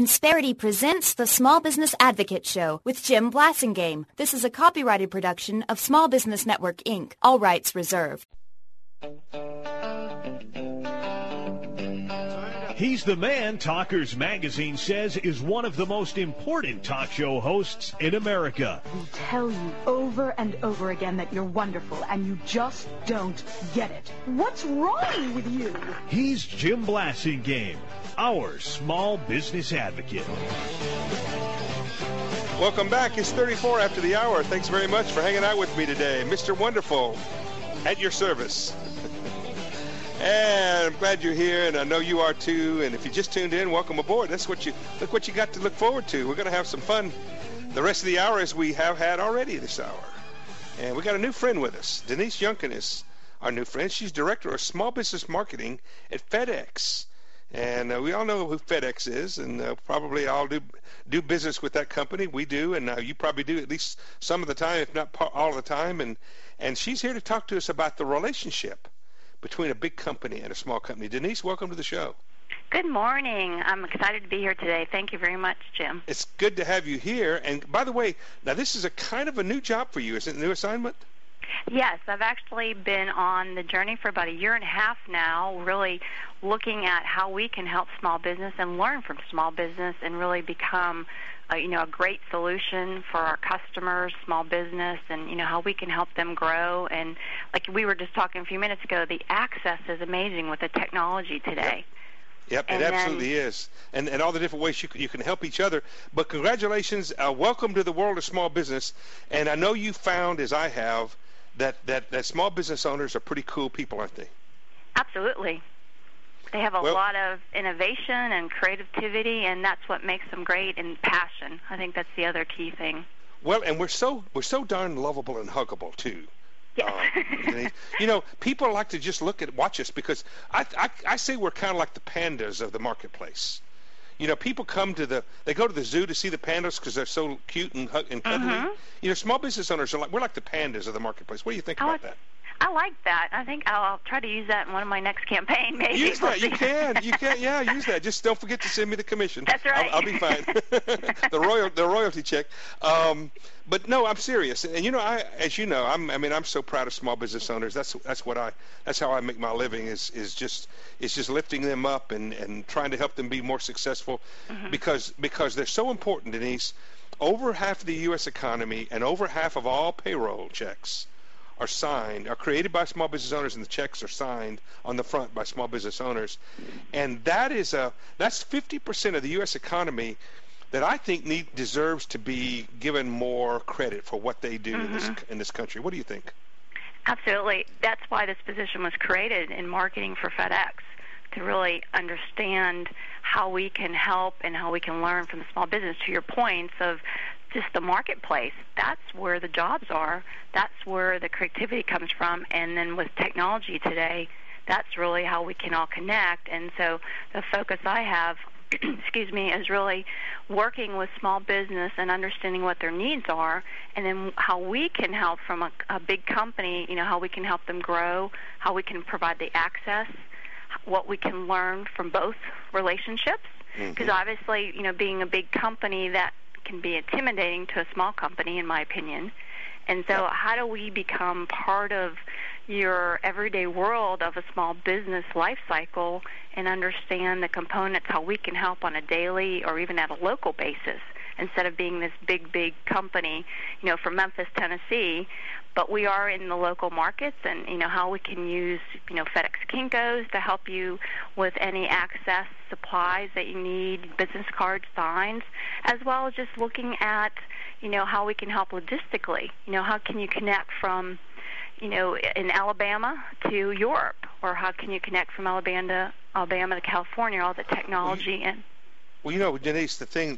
Insperity presents the Small Business Advocate Show with Jim Blasingame. This is a copyrighted production of Small Business Network, Inc. All rights reserved. He's the man Talkers Magazine says is one of the most important talk show hosts in America. We tell you over and over again that you're wonderful, and you just don't get it. What's wrong with you? He's Jim Blasingame, our small business advocate. Welcome back. It's 34 after the hour. Thanks very much for hanging out with me today. Mr. Wonderful, at your service. And I'm glad you're here, and I know you are too. And if you just tuned in, welcome aboard. Look what you got to look forward to. We're going to have some fun the rest of the hour, as we have had already this hour. And we got a new friend with us. Denise Youngkin is our new friend. She's director of small business marketing at FedEx. And we all know who FedEx is, and probably all do business with that company. We do, and you probably do at least some of the time, if not all of the time. And she's here to talk to us about the relationship between a big company and a small company. Denise, welcome to the show. Good morning. I'm excited to be here today. Thank you very much, Jim. It's good to have you here. And by the way, now this is a kind of a new job for you. Is it a new assignment? Yes, I've actually been on the journey for about a year and a half now, really looking at how we can help small business and learn from small business and really become a great solution for our customers, small business, and, how we can help them grow. And like we were just talking a few minutes ago, the access is amazing with the technology today. Yep, it absolutely is. And all the different ways you can help each other. But congratulations. Welcome to the world of small business. And I know you found, as I have, that small business owners are pretty cool people, aren't they? Absolutely. They have a lot of innovation and creativity, and that's what makes them great, and passion. I think that's the other key thing. Well, and we're so darn lovable and huggable too. Yes. People like to just watch us because I say we're kind of like the pandas of the marketplace. People they go to the zoo to see the pandas because they're so cute and cuddly. Mm-hmm. Small business owners we're like the pandas of the marketplace. What do you think about that? I like that. I think I'll try to use that in one of my next campaign, maybe. Use that. You can. Yeah, use that. Just don't forget to send me the commission. That's right. I'll be fine. the royalty check. But no, I'm serious. And as you know, I'm so proud of small business owners. That's how I make my living is just lifting them up and trying to help them be more successful, mm-hmm. because they're so important, Denise. Over half of the U.S. economy and over half of all payroll checks are created by small business owners, and the checks are signed on the front by small business owners. And that's 50% of the U.S. economy that I think deserves to be given more credit for what they do mm-hmm. in this country. What do you think? Absolutely. That's why this position was created in marketing for FedEx, to really understand how we can help and how we can learn from the small business. To your points of just the marketplace, that's where the jobs are. That's where the creativity comes from. And then with technology today, that's really how we can all connect. And so the focus I have, is really working with small business and understanding what their needs are, and then how we can help from a big company, how we can help them grow, how we can provide the access, what we can learn from both relationships. Because obviously, being a big company, that can be intimidating to a small company, in my opinion. And so how do we become part of your everyday world of a small business life cycle and understand the components, how we can help on a daily or even at a local basis, instead of being this big company, from Memphis, Tennessee, but we are in the local markets, and, how we can use, FedEx Kinko's to help you with any access supplies that you need, business cards, signs, as well as just looking at, how we can help logistically. How can you connect from, in Alabama to Europe, or how can you connect from Alabama to California, all the technology and... Well, Denise, the thing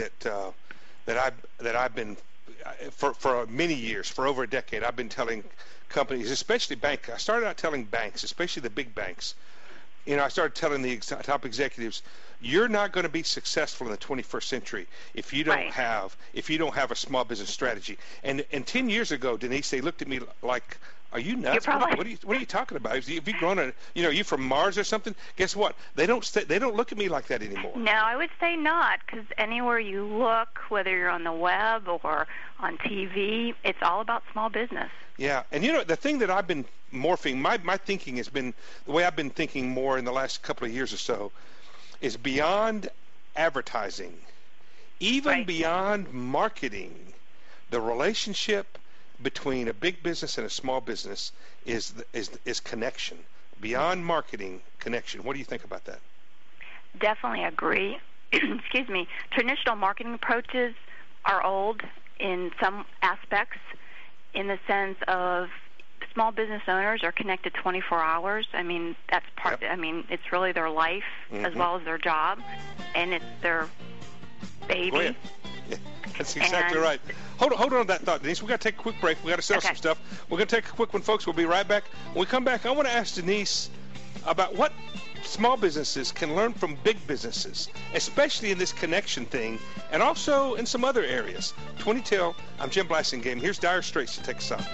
that I've been for many years, for over a decade, I've been telling companies, especially banks. I started out telling banks, especially the big banks. I started telling the top executives, you're not going to be successful in the 21st century if you don't have a small business strategy. And 10 years ago, Denise, they looked at me like Are you nuts? What are you talking about? If you've grown you from Mars or something, guess what? They don't look at me like that anymore. No, I would say not, because anywhere you look, whether you're on the web or on TV, it's all about small business. Yeah, and the thing that I've been morphing, my thinking has been, the way I've been thinking more in the last couple of years or so, is beyond advertising, even beyond marketing, the relationship between a big business and a small business is connection. Beyond marketing, connection. What do you think about that? Definitely agree. Excuse me. Traditional marketing approaches are old in some aspects, in the sense of small business owners are connected 24 hours. I mean, that's part. Yep. I mean, it's really their life as well as their job, and it's their baby. Yeah, that's exactly right. Hold on to that thought, Denise. We've got to take a quick break. We've got to sell some stuff. We're going to take a quick one, folks. We'll be right back. When we come back, I want to ask Denise about what small businesses can learn from big businesses, especially in this connection thing, and also in some other areas. 20 till, I'm Jim Blasingame. Here's Dire Straits to take us out.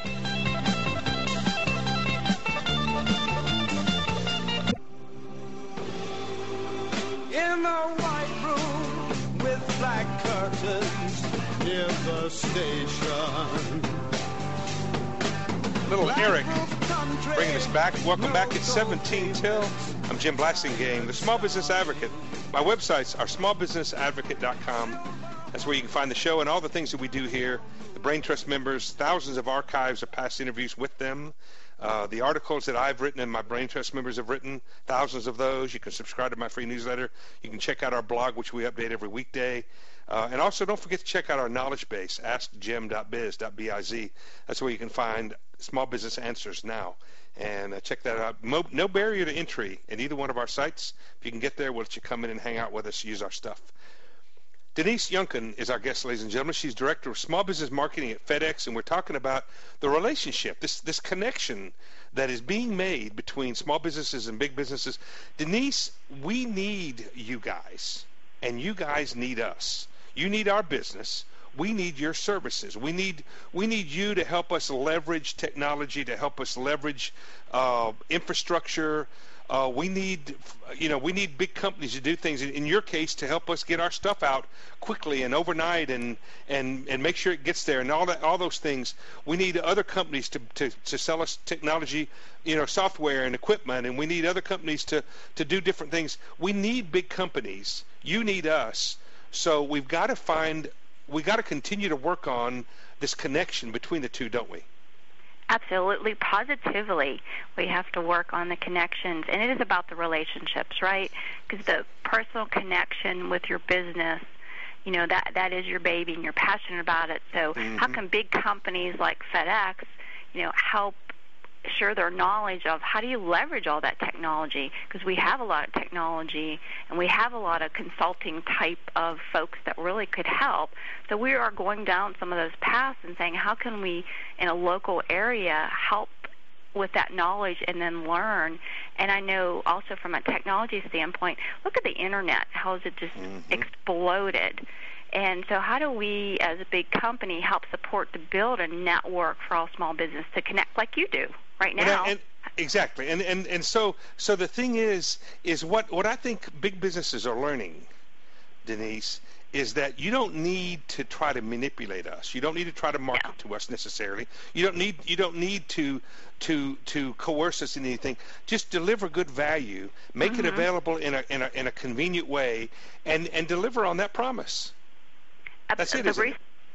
In a white room with black curtains near the station. Little Eric bringing us back. Welcome back at 17 till. I'm Jim Blasingame, the Small Business Advocate. My websites are smallbusinessadvocate.com. That's where you can find the show and all the things that we do here. The Brain Trust members, thousands of archives of past interviews with them. The articles that I've written and my Brain Trust members have written, thousands of those. You can subscribe to my free newsletter. You can check out our blog, which we update every weekday. And also don't forget to check out our knowledge base, askjim.biz. That's where you can find small business answers now. And check that out. No barrier to entry in either one of our sites. If you can get there, we'll let you come in and hang out with us, use our stuff. Denise Youngkin is our guest, ladies and gentlemen. She's Director of Small Business Marketing at FedEx, and we're talking about the relationship, this connection that is being made between small businesses and big businesses. Denise, we need you guys, and you guys need us. You need our business. We need your services. We need you to help us leverage technology, to help us leverage infrastructure. We need big companies to do things. In your case, to help us get our stuff out quickly and overnight, and make sure it gets there, and all those things. We need other companies to sell us technology, software and equipment, and we need other companies to do different things. We need big companies. You need us. So we've got to continue to work on this connection between the two, don't we? Absolutely, positively. We have to work on the connections, and it is about the relationships, right? Because the personal connection with your business, that is your baby, and you're passionate about it. So how can big companies like FedEx, help share their knowledge of how do you leverage all that technology? Because we have a lot of technology, and we have a lot of consulting type of folks that really could help. So we are going down some of those paths and saying, how can we, in a local area, help with that knowledge and then learn? And I know also from a technology standpoint, look at the Internet, how has it just exploded? And so how do we, as a big company, help support to build a network for all small business to connect like you do right now? Exactly. And so the thing is what I think big businesses are learning, Denise, is that you don't need to try to manipulate us. You don't need to try to market to us necessarily. You don't need to coerce us in anything. Just deliver good value, make it available in a convenient way, and deliver on that promise. That's it, isn't it?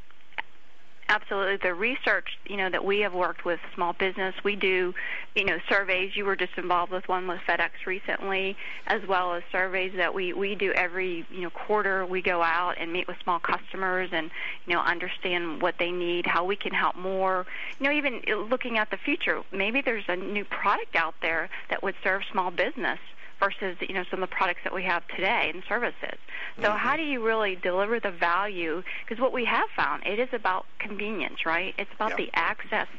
Absolutely. The research, that we have worked with small business, we do, surveys. You were just involved with one with FedEx recently, as well as surveys that we do every, quarter. We go out and meet with small customers and, understand what they need, how we can help more. Even looking at the future, maybe there's a new product out there that would serve small business versus, some of the products that we have today and services. So how do you really deliver the value? Because what we have found, it is about convenience, right? It's about the access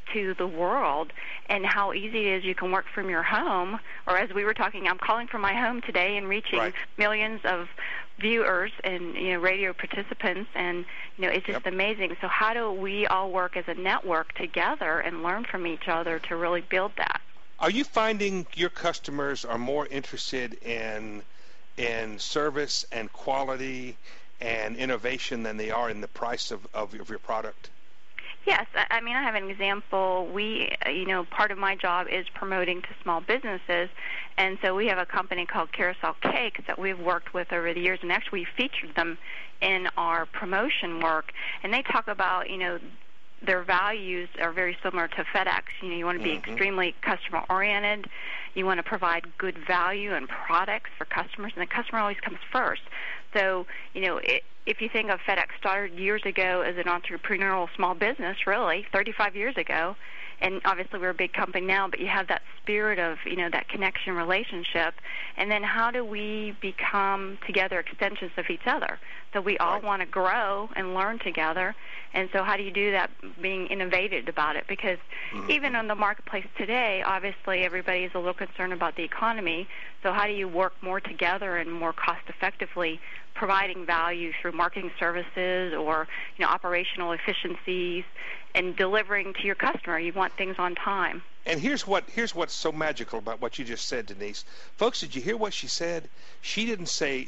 to the world and how easy it is. You can work from your home, or as we were talking, I'm calling from my home today and reaching millions of viewers and radio participants, and it's just amazing. So how do we all work as a network together and learn from each other to really build that? Are you finding your customers are more interested in service and quality and innovation than they are in the price of your product? Yes. I mean, I have an example. We, part of my job is promoting to small businesses, and so we have a company called Carousel Cakes that we've worked with over the years, and actually we featured them in our promotion work, and they talk about, their values are very similar to FedEx. You want to be extremely customer-oriented. You want to provide good value and products for customers, and the customer always comes first. So, if you think of FedEx started years ago as an entrepreneurial small business, really, 35 years ago, and obviously we're a big company now, but you have that spirit of, that connection relationship. And then how do we become together extensions of each other? So we all want to grow and learn together. And so how do you do that being innovative about it? Because even in the marketplace today, obviously everybody is a little concerned about the economy. So how do you work more together and more cost-effectively providing value through marketing services or, operational efficiencies and delivering to your customer? You want things on time. And here's what's so magical about what you just said, Denise. Folks, did you hear what she said? She didn't say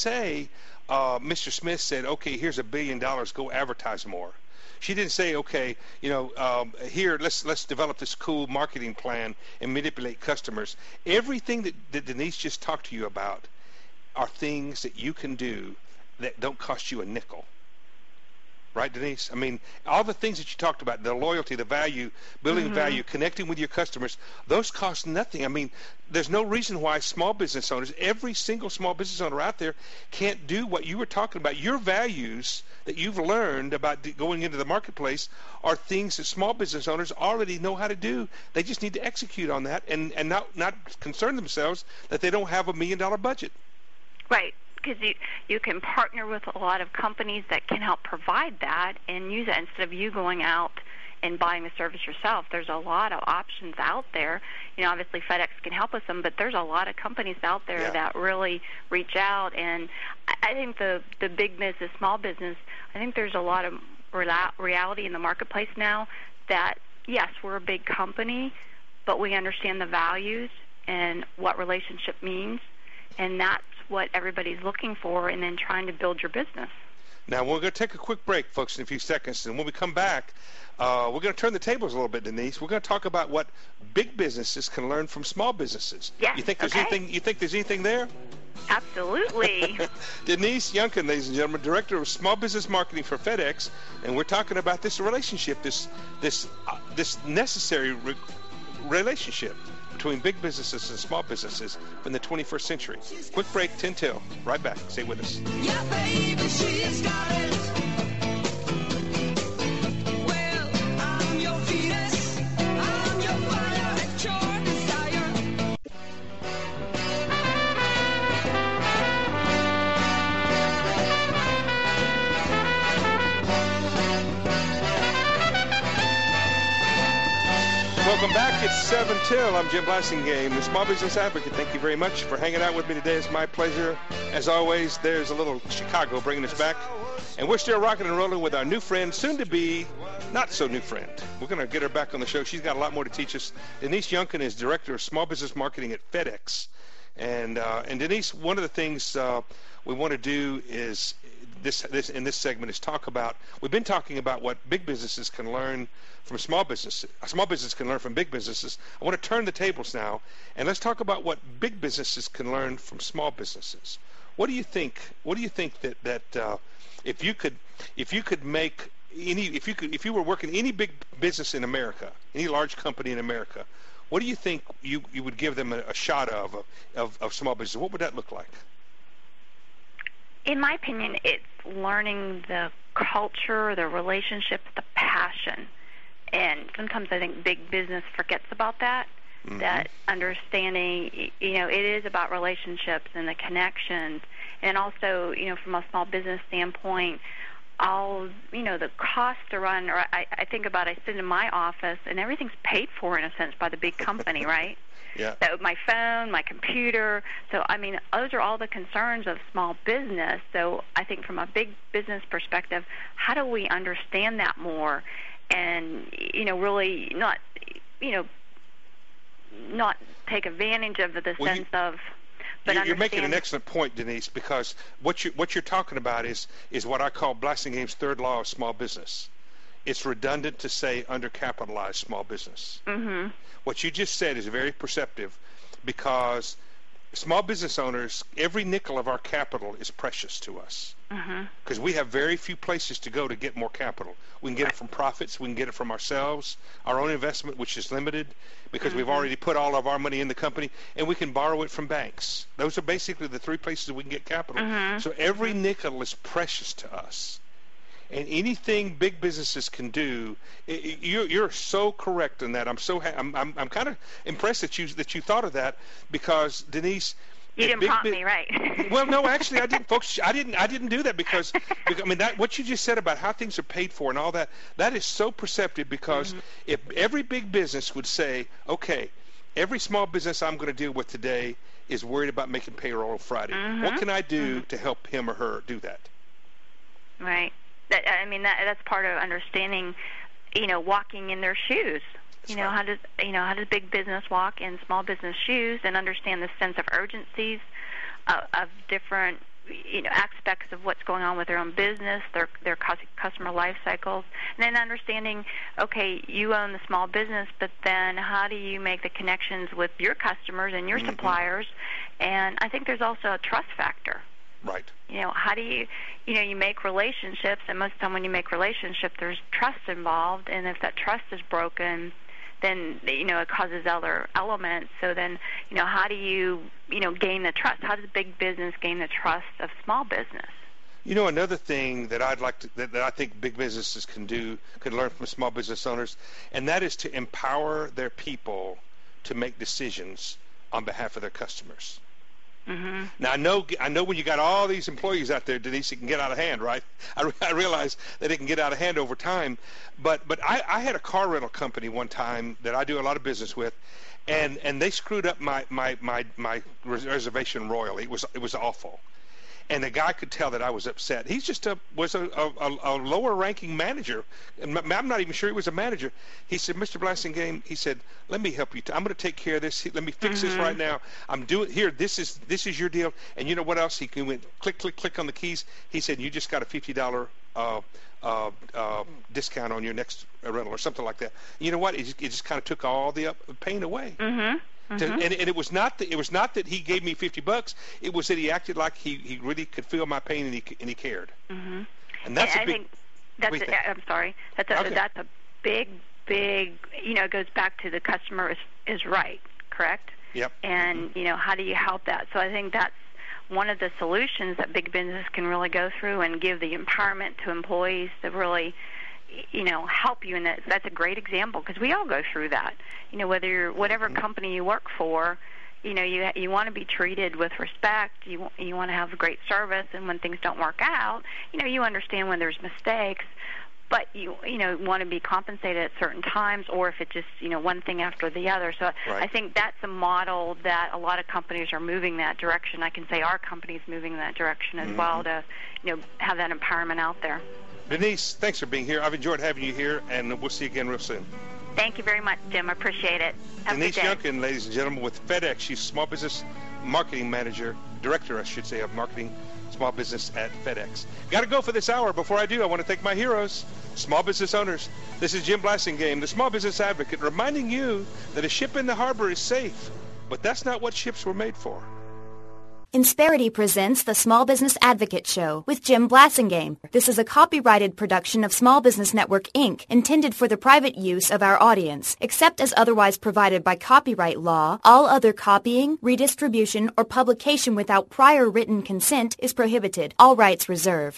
Mr. Smith said, okay, here's $1 billion, go advertise more. She didn't say, okay, here, let's develop this cool marketing plan and manipulate customers. Everything that Denise just talked to you about are things that you can do that don't cost you a nickel. Right, Denise? I mean, all the things that you talked about, the loyalty, the value, building value, connecting with your customers, those cost nothing. I mean, there's no reason why small business owners, every single small business owner out there, can't do what you were talking about. Your values that you've learned about going into the marketplace are things that small business owners already know how to do. They just need to execute on that and not concern themselves that they don't have $1 million budget. Right. Because you can partner with a lot of companies that can help provide that and use it instead of you going out and buying the service yourself. There's a lot of options out there. Obviously FedEx can help with them, but there's a lot of companies out there that really reach out. And I think the big business, small business, I think there's a lot of reality in the marketplace now that, yes, we're a big company, but we understand the values and what relationship means, and that's what everybody's looking for, and then trying to build your business. Now, we're going to take a quick break, folks, in a few seconds, and when we come back, we're going to turn the tables a little bit, Denise. We're going to talk about what big businesses can learn from small businesses. Yes, you think there's anything there? Absolutely. Denise Youngkin, ladies and gentlemen, Director of Small Business Marketing for FedEx, and we're talking about this relationship, this necessary relationship between big businesses and small businesses in the 21st century. Quick break, 10 till. Right back. Stay with us. Yeah, baby, she's got it. Well, I'm your Venus. I'm your fire at your desire. Welcome back. It's 7 till. I'm Jim Blassingame, the Small Business Advocate. Thank you very much for hanging out with me today. It's my pleasure. As always, there's a little Chicago bringing us back. And we're still rocking and rolling with our new friend, soon to be not so new friend. We're going to get her back on the show. She's got a lot more to teach us. Denise Youngkin is Director of Small Business Marketing at FedEx. And Denise, one of the things we want to do is this in this segment is talk about, we've been talking about what big businesses can learn from small businesses. Small businesses can learn from big businesses. I want to turn the tables now, and let's talk about what big businesses can learn from small businesses. What do you think? What do you think that if you were working any big business in America, any large company in America, what do you think you would give them a shot of small business? What would that look like? In my opinion, it's learning the culture, the relationships, the passion. And sometimes I think big business forgets about that, that understanding, it is about relationships and the connections. And also, from a small business standpoint, the cost to run, or I think about, I sit in my office and everything's paid for in a sense by the big company, right? Yeah. So my phone, my computer. So, I mean, those are all the concerns of small business. So I think from a big business perspective, how do we understand that more and, really not take advantage of the sense of, but you're making an excellent point, Denise, because what you're talking about is what I call Blasinghame's third law of small business. It's redundant to say undercapitalized small business. Mm-hmm. What you just said is very perceptive, because small business owners, every nickel of our capital is precious to us, because we have very few places to go to get more capital. We can get it from profits, we can get it from ourselves, our own investment, which is limited because we've already put all of our money in the company, and we can borrow it from banks. Those are basically the three places we can get capital. So every nickel is precious to us. And anything big businesses can do, you're so correct in that. I'm kind of impressed that you thought of that, because Denise, you didn't prompt me, right? Well, no, actually, I didn't, folks. I didn't do that because I mean, that what you just said about how things are paid for and all that is so perceptive, because if every big business would say, okay, every small business I'm going to deal with today is worried about making payroll on Friday. What can I do to help him or her do that? Right. That's part of understanding, walking in their shoes. How does big business walk in small business shoes, and understand the sense of urgencies of different, aspects of what's going on with their own business, their customer life cycles, and then understanding, okay, you own the small business, but then how do you make the connections with your customers and your suppliers? And I think there's also a trust factor. Right. How do you make relationships, and most of the time when you make relationships, there's trust involved, and if that trust is broken, then, it causes other elements. So then, how do you, gain the trust? How does big business gain the trust of small business? Another thing that that I think big businesses can learn from small business owners, and that is to empower their people to make decisions on behalf of their customers. Now, I know when you got all these employees out there, Denise, it can get out of hand, right? I realize that it can get out of hand over time. But I had a car rental company one time that I do a lot of business with, and they screwed up my reservation royally. It was awful. And the guy could tell that I was upset. He's just was a lower-ranking manager. And I'm not even sure he was a manager. He said, Mr. Blasingame, he said, let me help you. I'm going to take care of this. Let me fix this right now. I'm doing here. This is your deal. And you know what else? He went click, click, click on the keys. He said, you just got a $50 discount on your next rental or something like that. You know what? It just kind of took all the pain away. And it was not that he gave me $50. It was that he acted like he really could feel my pain, and he cared. And that's a big. I'm sorry. That's a big. It goes back to the customer is right, correct? Yep. And how do you help that? So I think that's one of the solutions that big business can really go through and give the empowerment to employees to really, help you. And that's a great example, because we all go through that. Whatever company you work for, you want to be treated with respect. You want to have great service, and when things don't work out, you understand when there's mistakes, but you want to be compensated at certain times, or if it's just one thing after the other. So I think that's a model that a lot of companies are moving that direction. I can say our company's moving in that direction as well, to have that empowerment out there. Denise, thanks for being here. I've enjoyed having you here, and we'll see you again real soon. Thank you very much, Jim. I appreciate it. Have Denise a good day. Youngkin, ladies and gentlemen, with FedEx. She's Small Business Marketing Manager, Director, I should say, of Marketing Small Business at FedEx. Got to go for this hour. Before I do, I want to thank my heroes, small business owners. This is Jim Blasingame, the Small Business Advocate, reminding you that a ship in the harbor is safe, but that's not what ships were made for. Insperity presents the Small Business Advocate Show with Jim Blasingame. This is a copyrighted production of Small Business Network, Inc., intended for the private use of our audience. Except as otherwise provided by copyright law, all other copying, redistribution, or publication without prior written consent is prohibited. All rights reserved.